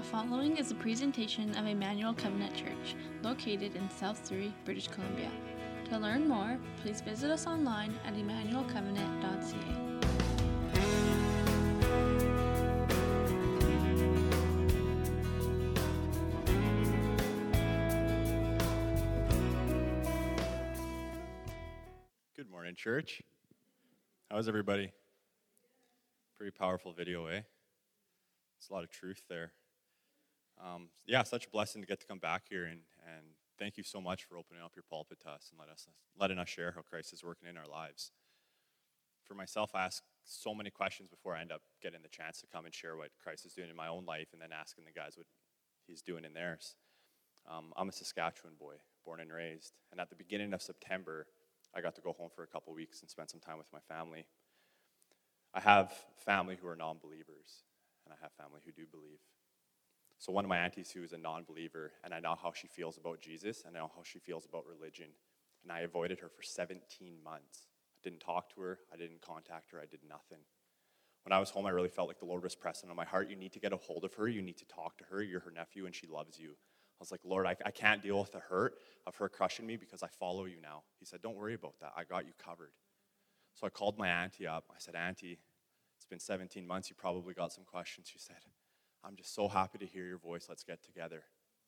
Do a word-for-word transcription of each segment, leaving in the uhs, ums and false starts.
following is a presentation of Emmanuel Covenant Church, located in South Surrey, British Columbia. To learn more, please visit us online at emmanuel covenant dot c a. Good morning, church. How's everybody? Pretty powerful video, eh? It's a lot of truth there. Um, yeah, such a blessing to get to come back here, and, and thank you so much for opening up your pulpit to us and let us, letting us share how Christ is working in our lives. For myself, I ask so many questions before I end up getting the chance to come and share what Christ is doing in my own life, and then asking the guys what he's doing in theirs. Um, I'm a Saskatchewan boy, born and raised, and at the beginning of September, I got to go home for a couple weeks and spend some time with my family. I have family who are non-believers, and I have family who do believe. So one of my aunties who is a non-believer, and I know how she feels about Jesus, and I know how she feels about religion, and I avoided her for seventeen months. I didn't talk to her, I didn't contact her, I did nothing. When I was home, I really felt like the Lord was pressing on my heart. You need to get a hold of her, you need to talk to her, you're her nephew, and she loves you. I was like, Lord, I, I can't deal with the hurt of her crushing me because I follow you now. He said, don't worry about that. I got you covered. So I called my auntie up. I said, Auntie, it's been seventeen months. You probably got some questions. She said, I'm just so happy to hear your voice. Let's get together.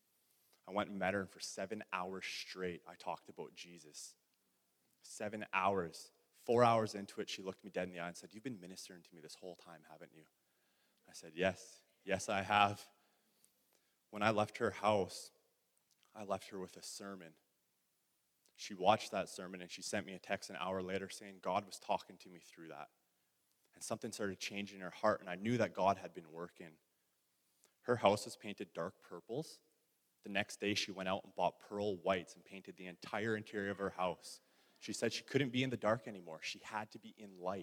I went and met her, and for seven hours straight, I talked about Jesus. Seven hours. Four hours into it, she looked me dead in the eye and said, you've been ministering to me this whole time, haven't you? I said, yes. Yes, I have. When I left her house, I left her with a sermon. She watched that sermon and she sent me a text an hour later saying God was talking to me through that. And something started changing in her heart, and I knew that God had been working. Her house was painted dark purples. The next day she went out and bought pearl whites and painted the entire interior of her house. She said she couldn't be in the dark anymore. She had to be in light.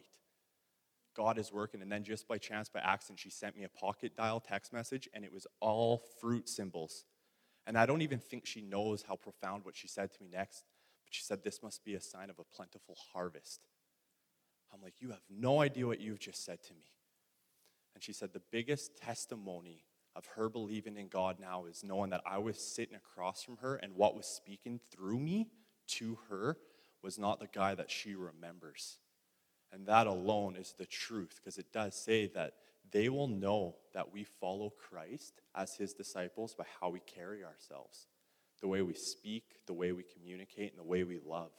God is working. And then just by chance, by accident, she sent me a pocket dial text message, and it was all fruit symbols. And I don't even think she knows how profound what she said to me next, but she said, this must be a sign of a plentiful harvest. I'm like, you have no idea what you've just said to me. And she said, the biggest testimony of her believing in God now is knowing that I was sitting across from her, and what was speaking through me to her was not the guy that she remembers. And that alone is the truth, because it does say that they will know that we follow Christ as his disciples by how we carry ourselves, the way we speak, the way we communicate, and the way we love.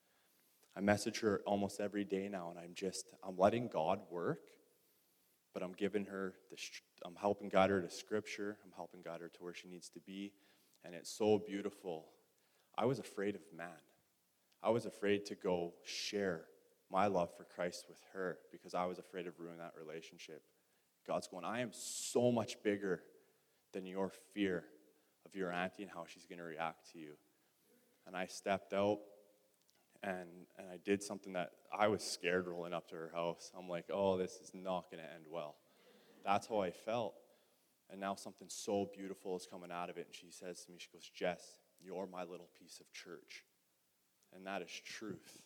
I message her almost every day now, and I'm just, I'm letting God work, but I'm giving her, the, I'm helping guide her to Scripture, I'm helping guide her to where she needs to be, and it's so beautiful. I was afraid of man. I was afraid to go share my love for Christ with her because I was afraid of ruining that relationship. God's going, I am so much bigger than your fear of your auntie and how she's going to react to you. And I stepped out, and, and I did something that I was scared rolling up to her house. I'm like, oh, this is not going to end well. That's how I felt. And now something so beautiful is coming out of it. And she says to me, she goes, Jess, you're my little piece of church. And that is truth.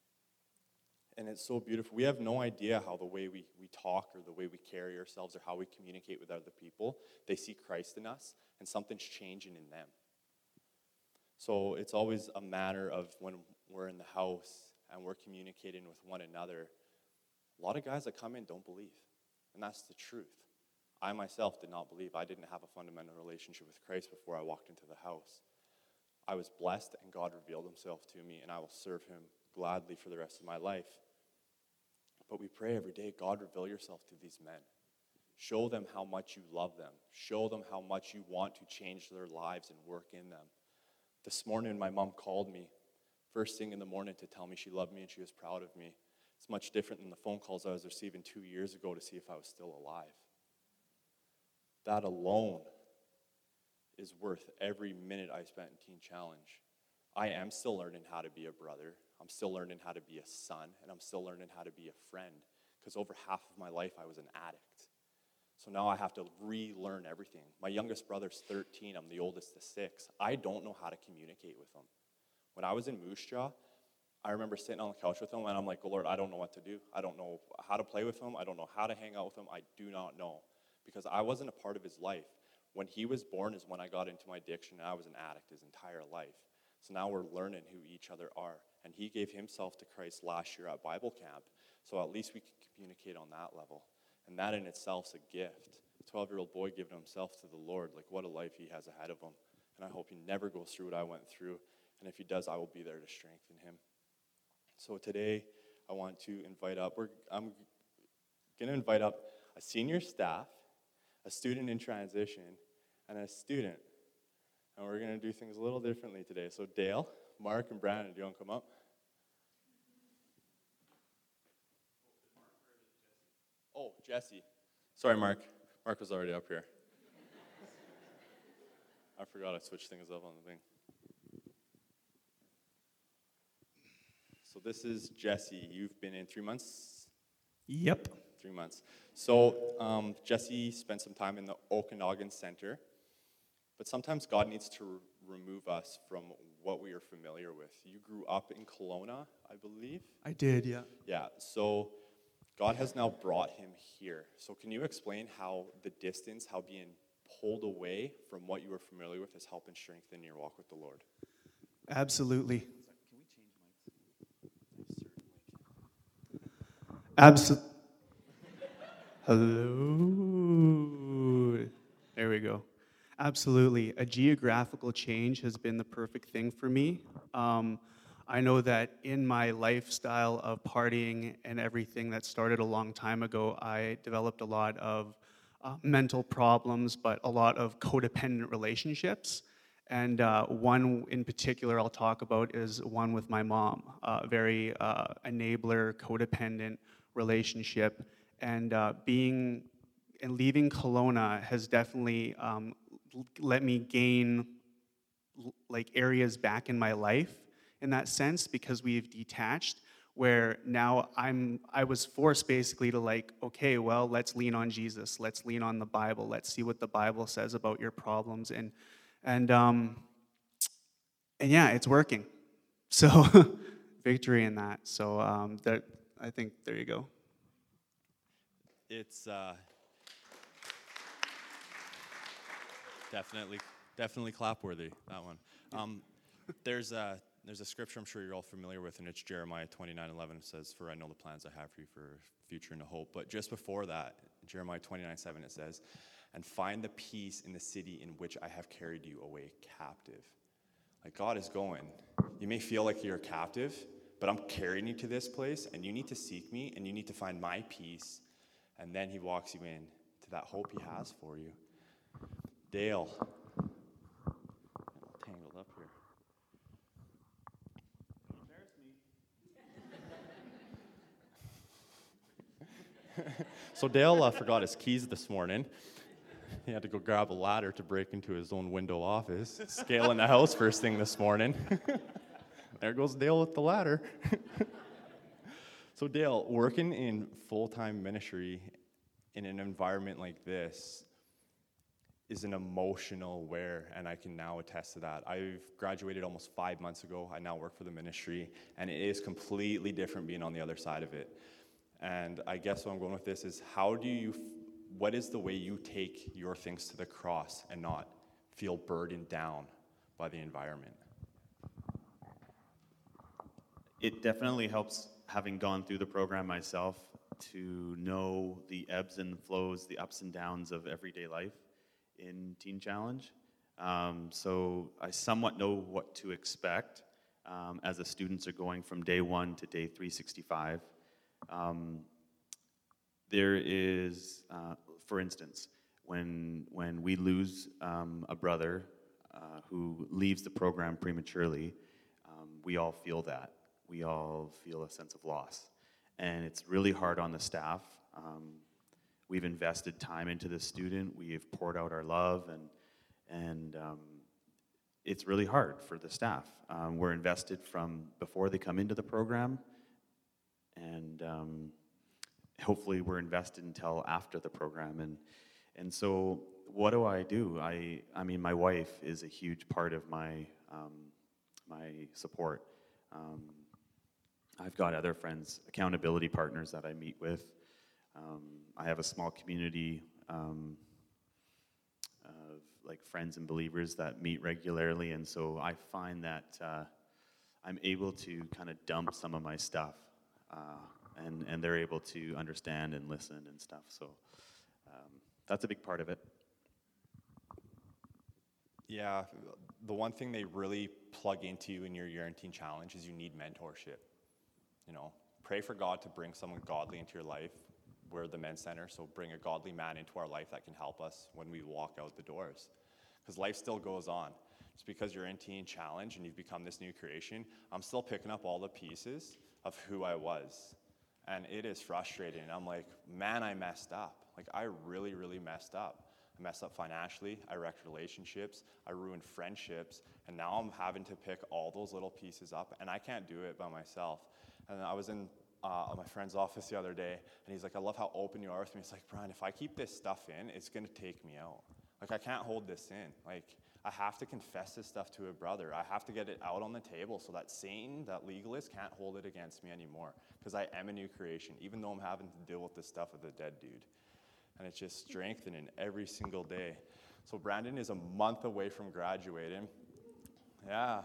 And it's so beautiful. We have no idea how the way we, we talk or the way we carry ourselves or how we communicate with other people, they see Christ in us, and something's changing in them. So it's always a matter of when we're in the house and we're communicating with one another, a lot of guys that come in don't believe. And that's the truth. I myself did not believe. I didn't have a fundamental relationship with Christ before I walked into the house. I was blessed, and God revealed himself to me, and I will serve him gladly for the rest of my life. But we pray every day, God, reveal yourself to these men. Show them how much you love them. Show them how much you want to change their lives and work in them. This morning, my mom called me first thing in the morning to tell me she loved me and she was proud of me. It's much different than the phone calls I was receiving two years ago to see if I was still alive. That alone is worth every minute I spent in Teen Challenge. I am still learning how to be a brother. I'm still learning how to be a son, and I'm still learning how to be a friend, because over half of my life I was an addict. So now I have to relearn everything. My youngest brother's thirteen. I'm the oldest of six. I don't know how to communicate with him. When I was in Moose Jaw, I remember sitting on the couch with him, and I'm like, oh, Lord, I don't know what to do. I don't know how to play with him. I don't know how to hang out with him. I do not know, because I wasn't a part of his life. When he was born is when I got into my addiction, and I was an addict his entire life. So now we're learning who each other are. And he gave himself to Christ last year at Bible camp, so at least we can communicate on that level. And that in itself is a gift. A twelve-year-old boy giving himself to the Lord, like what a life he has ahead of him. And I hope he never goes through what I went through. And if he does, I will be there to strengthen him. So today, I want to invite up, we're, I'm going to invite up a senior staff, a student in transition, and a student. And we're going to do things a little differently today. So Dale, Mark, and Brandon, do you want to come up? Oh, Jesse. Sorry, Mark. Mark was already up here. I forgot I switched things up on the thing. So this is Jesse. You've been in three months? Yep. Three months. So um, Jesse spent some time in the Okanagan Center, but sometimes God needs to re- remove us from what we are familiar with. You grew up in Kelowna, I believe? I did, yeah. Yeah, so God has now brought him here. So can you explain how the distance, how being pulled away from what you were familiar with has helped and strengthened your walk with the Lord? Absolutely. Absolutely. Hello. There we go. Absolutely. A geographical change has been the perfect thing for me. Um, I know that in my lifestyle of partying and everything that started a long time ago, I developed a lot of uh, mental problems, but a lot of codependent relationships. And uh, one in particular I'll talk about is one with my mom, a very uh, enabler, codependent relationship. And uh, being and leaving Kelowna has definitely um, let me gain like areas back in my life in that sense, because we've detached, where now I'm I was forced basically to like, okay, well, let's lean on Jesus, let's lean on the Bible, let's see what the Bible says about your problems, and and um and yeah, it's working. So victory in that. So um that I think there you go. It's uh, definitely definitely clapworthy, that one. Um, there's a there's a scripture I'm sure you're all familiar with, and it's Jeremiah twenty-nine eleven. It says, "For I know the plans I have for you for future and a hope." But just before that, Jeremiah twenty-nine seven, it says, "And find the peace in the city in which I have carried you away captive." Like God is going. You may feel like you're captive, but I'm carrying you to this place, and you need to seek me, and you need to find my peace. And then he walks you in to that hope he has for you. Dale. Tangled up here. So Dale uh, forgot his keys this morning. He had to go grab a ladder to break into his own window office. Scaling the house first thing this morning. There goes Dale with the ladder. So Dale, working in full-time ministry in an environment like this is an emotional wear, and I can now attest to that. I've graduated almost five months ago. I now work for the ministry, and it is completely different being on the other side of it. And I guess what I'm going with this is, how do you, what is the way you take your things to the cross and not feel burdened down by the environment? It definitely helps, having gone through the program myself, to know the ebbs and flows, the ups and downs of everyday life in Teen Challenge. Um, so I somewhat know what to expect um, as the students are going from day one to day three sixty-five. Um, there is, uh, for instance, when when we lose um, a brother uh, who leaves the program prematurely, um, we all feel that. We all feel a sense of loss. And it's really hard on the staff. Um, we've invested time into the student. We've poured out our love, and and um, it's really hard for the staff. Um, we're invested from before they come into the program, and um, hopefully we're invested until after the program. And and so what do I do? I I mean, my wife is a huge part of my um, my support. Um, I've got other friends, accountability partners that I meet with. Um, I have a small community um, of like friends and believers that meet regularly, and so I find that uh, I'm able to kind of dump some of my stuff, uh, and and they're able to understand and listen and stuff. So um, that's a big part of it. Yeah, the one thing they really plug into in your Year in Teen Challenge is you need mentorship. You know, pray for God to bring someone godly into your life. We're the men's center, so bring a godly man into our life that can help us when we walk out the doors. Because life still goes on. Just because you're in Teen Challenge and you've become this new creation, I'm still picking up all the pieces of who I was. And it is frustrating. I'm like, man, I messed up. Like, I really, really messed up. I messed up financially, I wrecked relationships, I ruined friendships, and now I'm having to pick all those little pieces up, and I can't do it by myself. And I was in uh, my friend's office the other day, and he's like, I love how open you are with me. It's like, Brian, if I keep this stuff in, it's going to take me out. Like, I can't hold this in. Like, I have to confess this stuff to a brother. I have to get it out on the table so that Satan, that legalist, can't hold it against me anymore, because I am a new creation, even though I'm having to deal with this stuff with a dead dude. And it's just strengthening every single day. So Brandon is a month away from graduating. Yeah.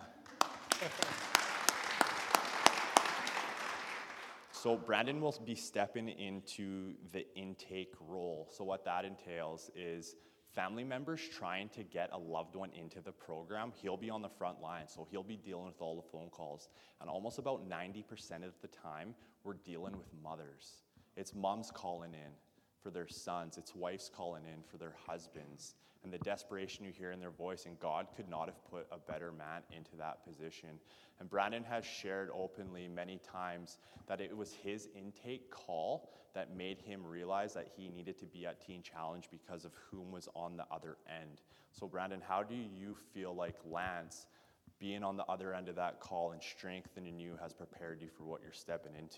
So Brandon will be stepping into the intake role. So what that entails is family members trying to get a loved one into the program. He'll be on the front line, so he'll be dealing with all the phone calls. And almost about ninety percent of the time, we're dealing with mothers. It's moms calling in for their sons, it's wives calling in for their husbands, and the desperation you hear in their voice, and God could not have put a better man into that position. And Brandon has shared openly many times that it was his intake call that made him realize that he needed to be at Teen Challenge because of whom was on the other end. So Brandon, how do you feel like Lance, being on the other end of that call and strengthening you, has prepared you for what you're stepping into?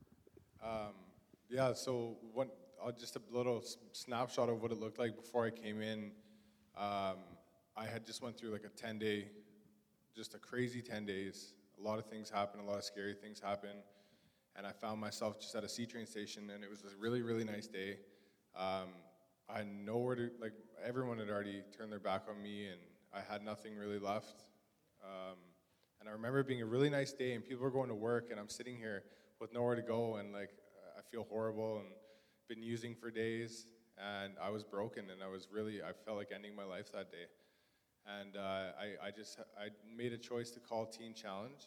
Um, yeah, so one, uh, just a little s- snapshot of what it looked like before I came in. Um, I had just went through like a ten-day, just a crazy ten days. A lot of things happened, a lot of scary things happened, and I found myself just at a C-train station, and it was a really, really nice day. Um, I had nowhere to, like, everyone had already turned their back on me, and I had nothing really left. Um, and I remember it being a really nice day, and people were going to work, and I'm sitting here with nowhere to go, and like, I feel horrible, and been using for days, and I was broken, and I was really, I felt like ending my life that day. And uh, I, I just, I made a choice to call Teen Challenge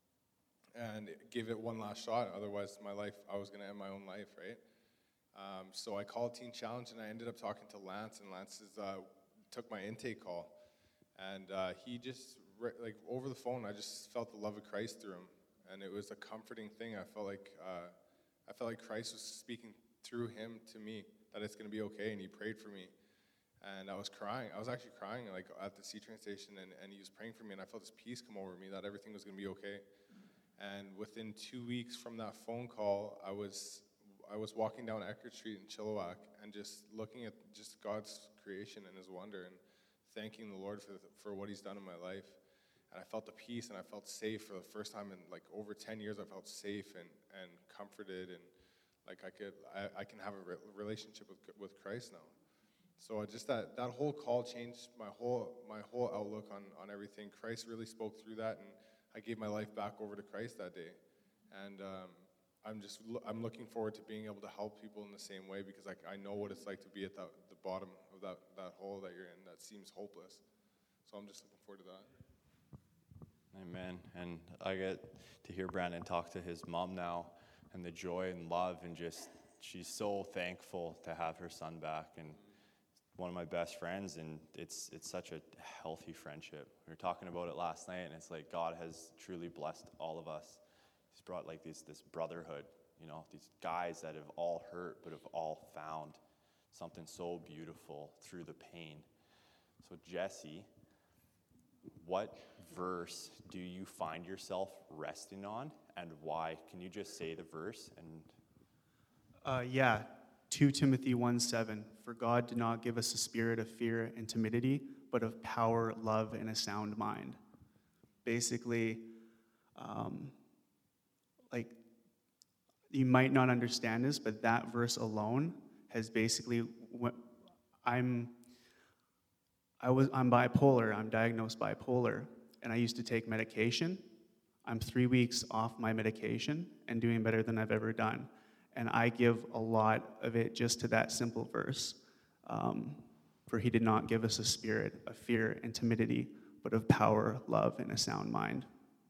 and give it one last shot. Otherwise, my life, I was gonna end my own life, right? Um, so I called Teen Challenge, and I ended up talking to Lance, and Lance is, uh, took my intake call. And uh, he just, like, over the phone, I just felt the love of Christ through him. And it was a comforting thing. I felt like, uh, I felt like Christ was speaking through him to me, that it's going to be okay, and he prayed for me. And I was crying. I was actually crying, like, at the C-train station, and, and he was praying for me, and I felt this peace come over me, that everything was going to be okay. And within two weeks from that phone call, I was I was walking down Eckerd Street in Chilliwack and just looking at just God's creation and his wonder and thanking the Lord for, for what he's done in my life. And I felt the peace, and I felt safe for the first time in, like, over ten years. I felt safe and, and comforted, and like I could, I, I can have a re- relationship with with Christ now. So I just that that whole call changed my whole my whole outlook on on everything. Christ really spoke through that, and I gave my life back over to Christ that day. And um, I'm just I'm looking forward to being able to help people in the same way, because like I know what it's like to be at the the bottom of that that hole that you're in that seems hopeless. So I'm just looking forward to that. Amen. And I get to hear Brandon talk to his mom now, and the joy and love, and just, she's so thankful to have her son back, and one of my best friends, and it's it's such a healthy friendship. We were talking about it last night, and it's like God has truly blessed all of us. He's brought like this this brotherhood, you know, these guys that have all hurt but have all found something so beautiful through the pain. So Jesse, what verse do you find yourself resting on, and why? Can you just say the verse? And Uh, yeah, Second Timothy one seven. For God did not give us a spirit of fear and timidity, but of power, love, and a sound mind. Basically, um, like, you might not understand this, but that verse alone has basically, what I'm, I was, I'm bipolar, I'm diagnosed bipolar, and I used to take medication. I'm three weeks off my medication and doing better than I've ever done. And I give a lot of it just to that simple verse. Um, For he did not give us a spirit of fear and timidity, but of power, love, and a sound mind.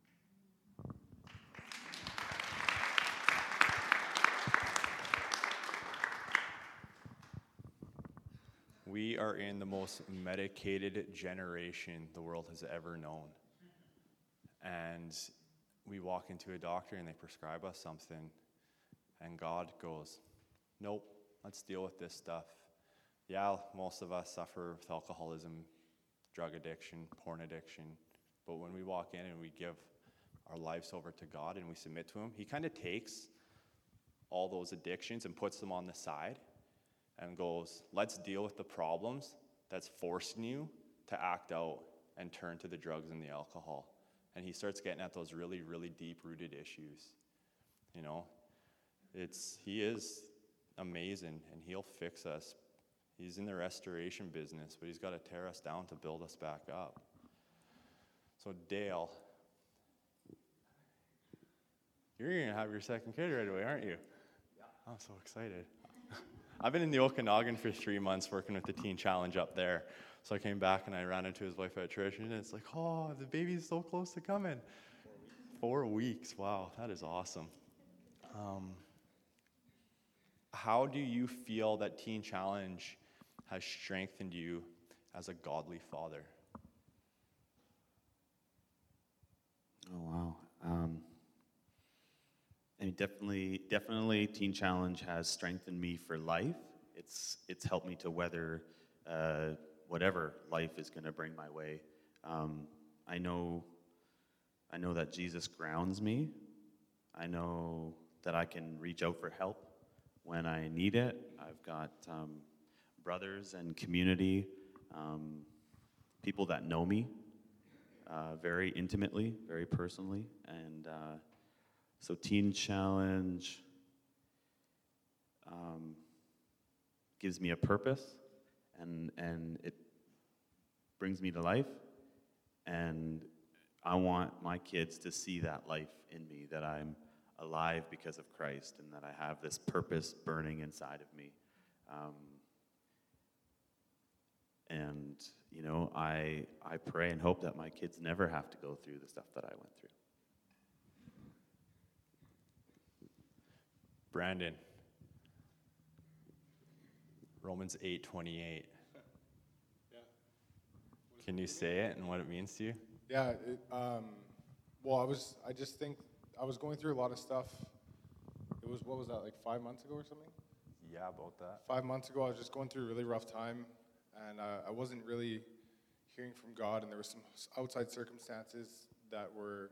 We are in the most medicated generation the world has ever known. And we walk into a doctor and they prescribe us something, and God goes, nope, let's deal with this stuff. Yeah, most of us suffer with alcoholism, drug addiction, porn addiction, but when we walk in and we give our lives over to God and we submit to him, he kind of takes all those addictions and puts them on the side and goes, let's deal with the problems that's forcing you to act out and turn to the drugs and the alcohol. And he starts getting at those really, really deep-rooted issues. You know, it's he is amazing, and he'll fix us. He's in the restoration business, but he's got to tear us down to build us back up. So Dale, you're going to have your second kid right away, aren't you? Yeah. I'm so excited. I've been in the Okanagan for three months working with the Teen Challenge up there. So I came back and I ran into his wife at church, and it's like, oh, the baby's so close to coming. Four weeks. Four weeks. Wow, that is awesome. Um, how do you feel that Teen Challenge has strengthened you as a godly father? Oh, wow. Um, I mean, definitely, definitely Teen Challenge has strengthened me for life. It's, it's helped me to weather uh, whatever life is going to bring my way. Um, I know, I know that Jesus grounds me. I know that I can reach out for help when I need it. I've got um, brothers and community, um, people that know me uh, very intimately, very personally, and uh, so Teen Challenge um, gives me a purpose, and and it brings me to life, and I want my kids to see that life in me, that I'm alive because of Christ, and that I have this purpose burning inside of me. Um, and, you know, I I pray and hope that my kids never have to go through the stuff that I went through. Brandon, Romans eight twenty-eight. Yeah. Can you say it and what it means to you? Yeah. It, um, well, I was. I just think I was going through a lot of stuff. It was what was that, like five months ago or something? Yeah, about that. Five months ago, I was just going through a really rough time, and uh, I wasn't really hearing from God, and there were some outside circumstances that were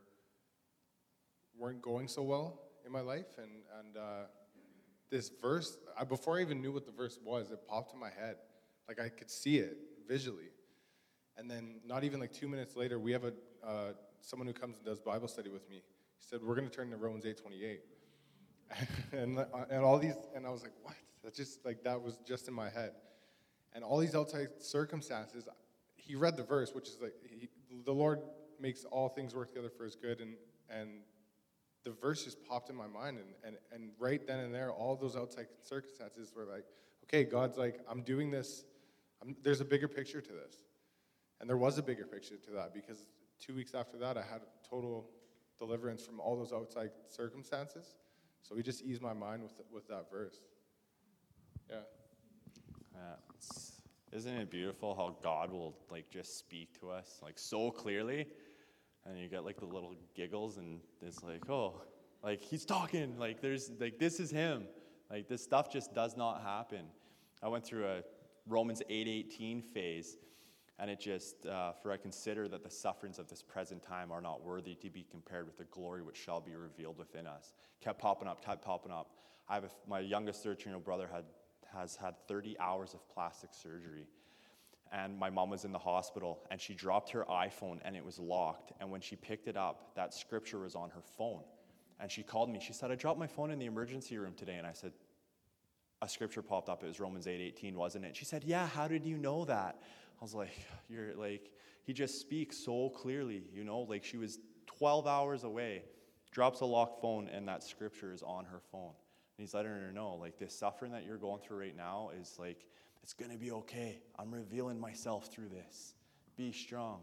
weren't going so well in my life, and and uh, this verse, I, before I even knew what the verse was, it popped in my head, like I could see it visually, and then not even like two minutes later, we have a uh, someone who comes and does Bible study with me. He said, "We're going to turn to Romans eight twenty-eight," and and all these, and I was like, "What?" That just like that was just in my head, and all these outside circumstances. He read the verse, which is like he, the Lord makes all things work together for His good, and and the verse just popped in my mind, and, and, and right then and there, all those outside circumstances were like, okay, God's like, I'm doing this. I'm, there's a bigger picture to this. And there was a bigger picture to that, because two weeks after that, I had a total deliverance from all those outside circumstances. So He just eased my mind with with that verse. Yeah. Yeah, it's, isn't it beautiful how God will like just speak to us like so clearly? And you get like the little giggles, and it's like, oh, like He's talking, like there's, like this is Him. Like this stuff just does not happen. I went through a Romans eight eighteen phase, and it just, uh, for I consider that the sufferings of this present time are not worthy to be compared with the glory which shall be revealed within us. Kept popping up, kept popping up. I have a, my youngest thirteen-year-old brother had has had thirty hours of plastic surgery. And my mom was in the hospital, and she dropped her iPhone, and it was locked. And when she picked it up, that scripture was on her phone. And she called me. She said, I dropped my phone in the emergency room today. And I said, a scripture popped up. It was Romans eight eighteen, wasn't it? She said, yeah, how did you know that? I was like, you're like, he just speaks so clearly, you know, like she was twelve hours away, drops a locked phone, and that scripture is on her phone. And he's letting her know, like, this suffering that you're going through right now is like, it's going to be okay. I'm revealing myself through this. Be strong.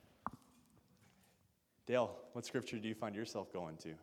Dale, what scripture do you find yourself going to?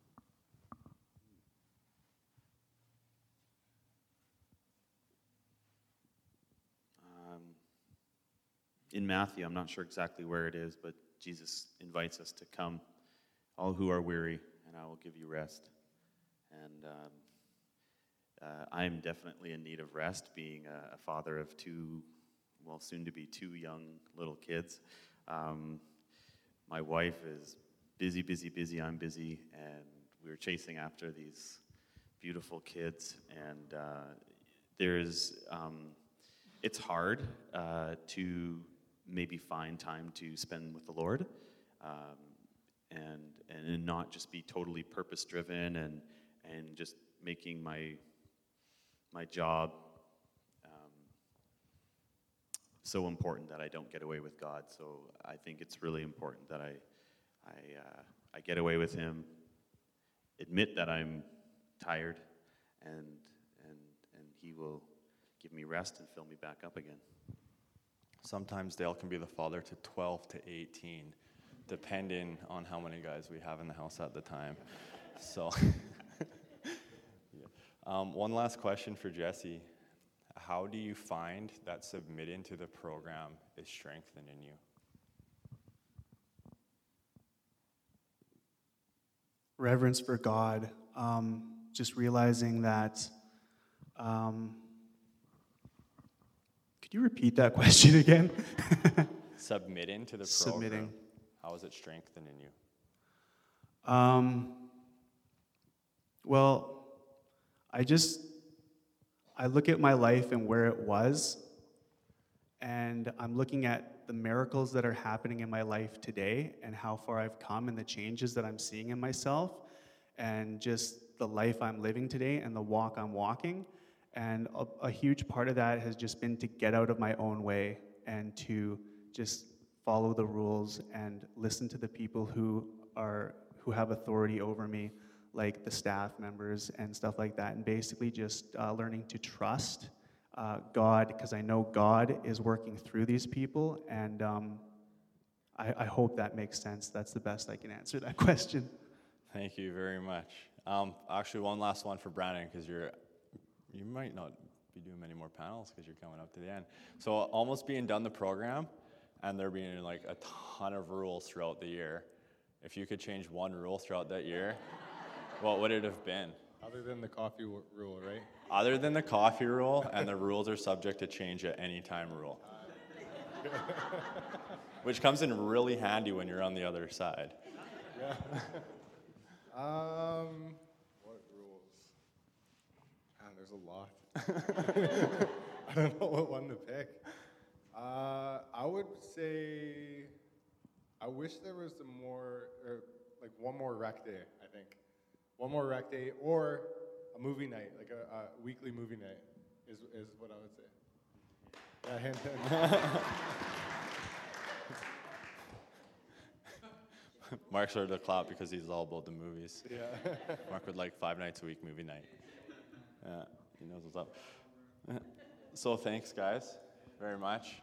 Um, in Matthew, I'm not sure exactly where it is, but Jesus invites us to come, all who are weary, and I will give you rest. And um, uh, I am definitely in need of rest, being a, a father of two, well, soon to be two young little kids. Um, my wife is busy, busy, busy. I'm busy, and we're chasing after these beautiful kids. And uh, there's, um, it's hard uh, to maybe find time to spend with the Lord, um, and and not just be totally purpose-driven and and just making my my job um, so important that I don't get away with God. So I think it's really important that I I uh, I get away with Him, admit that I'm tired, and and and He will give me rest and fill me back up again. Sometimes Dale can be the father to twelve to eighteen, depending on how many guys we have in the house at the time. So, yeah. um, one last question for Jesse. How do you find that submitting to the program is strengthening you? Reverence for God, um, just realizing that, um, could you repeat that question again? Submitting to the program. Submitting. How is it strengthening you? Um, well, I just, I look at my life and where it was, and I'm looking at the miracles that are happening in my life today and how far I've come and the changes that I'm seeing in myself and just the life I'm living today and the walk I'm walking. And a, a huge part of that has just been to get out of my own way and to just follow the rules and listen to the people who are who have authority over me, like the staff members and stuff like that, and basically just uh, learning to trust uh, God, because I know God is working through these people, and um, I, I hope that makes sense. That's the best I can answer that question. Thank you very much. Um, actually, one last one for Brandon, because you're you might not be doing many more panels because you're coming up to the end. So almost being done the program, and there being like a ton of rules throughout the year. If you could change one rule throughout that year, what would it have been? Other than the coffee w- rule, right? Other than the coffee rule and the rules are subject to change at any time rule. Which comes in really handy when you're on the other side. Yeah. um, what rules? Ah, there's a lot. I don't know what one to pick. Uh, I would say, I wish there was a more, or like one more rec day, I think. One more rec day, or a movie night, like a, a weekly movie night, is is what I would say. Yeah, hint, hint. Mark started to clap because he's all about the movies. Yeah. Mark would like five nights a week movie night. Yeah, he knows what's up. So thanks, guys, very much.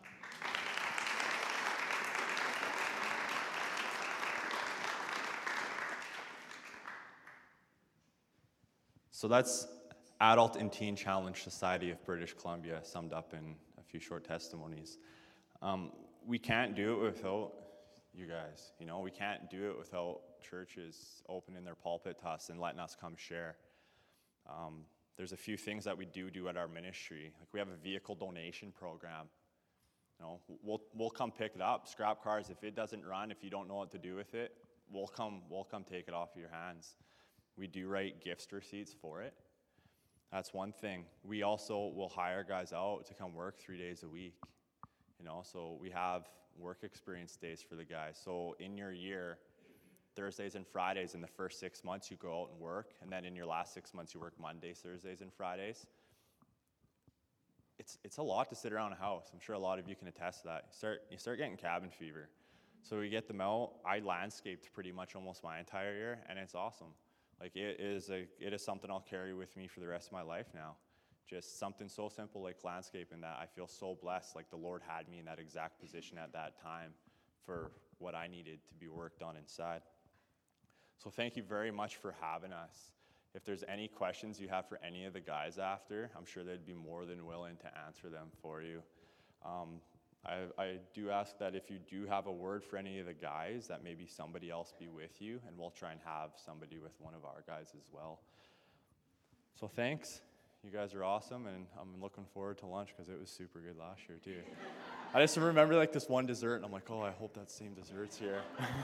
So that's Adult and Teen Challenge Society of British Columbia, summed up in a few short testimonies. Um, we can't do it without you guys. You know, we can't do it without churches opening their pulpit to us and letting us come share. Um, there's a few things that we do do at our ministry. Like we have a vehicle donation program. You know, we'll we'll come pick it up. Scrap cars, if it doesn't run, if you don't know what to do with it, we'll come we'll come take it off of your hands. We do write gift receipts for it. That's one thing. We also will hire guys out to come work three days a week. You know, so we have work experience days for the guys. So in your year, Thursdays and Fridays in the first six months, you go out and work. And then in your last six months, you work Mondays, Thursdays, and Fridays. it's it's a lot to sit around a house. I'm sure a lot of you can attest to that. You start you start getting cabin fever. So we get them out. I landscaped pretty much almost my entire year, and it's awesome. Like it is a it is something I'll carry with me for the rest of my life now. Just something so simple like landscaping that I feel so blessed. Like the Lord had me in that exact position at that time for what I needed to be worked on inside. So thank you very much for having us. If there's any questions you have for any of the guys after, I'm sure they'd be more than willing to answer them for you. Um, I, I do ask that if you do have a word for any of the guys, that maybe somebody else be with you, and we'll try and have somebody with one of our guys as well. So thanks. You guys are awesome, and I'm looking forward to lunch because it was super good last year too. I just remember like this one dessert, and I'm like, oh, I hope that same dessert's here.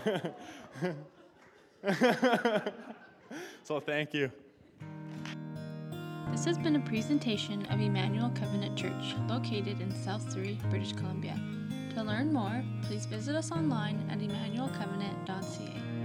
So thank you. This has been a presentation of Emmanuel Covenant Church, located in South Surrey, British Columbia. To learn more, please visit us online at emmanuel covenant dot c a.